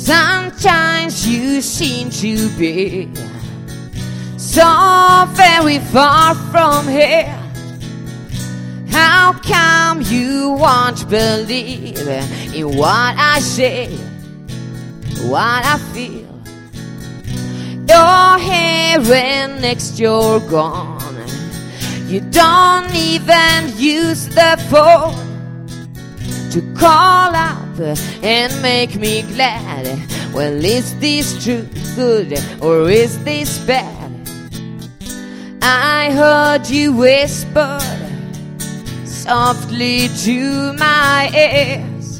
Sometimes you seem to be so very far from here. How come you won't believe in what I say, what I feel? You're here and next you're gone. You don't even use the phone to call up and make me glad. Well, is this true good or is this bad? I heard you whisper softly to my ears,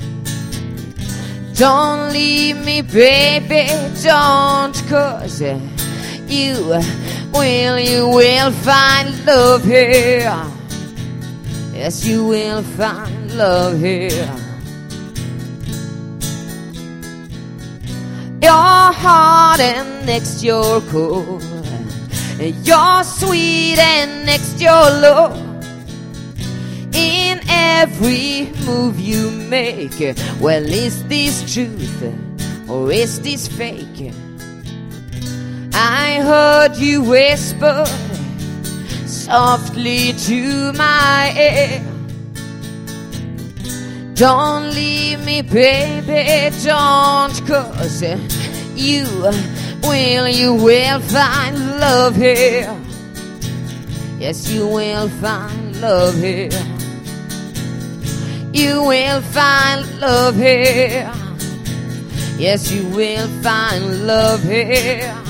don't leave me, baby, don't, 'cause you will find love here. Yes, you will find love here. You're hot and next you're cold. You're sweet and next you're low. In every move you make, well, is this truth or is this fake? I heard you whisper softly to my ear, don't leave me, baby, don't, 'cause you will find love here. Yes, you will find love here. You will find love here. Yes, you will find love here.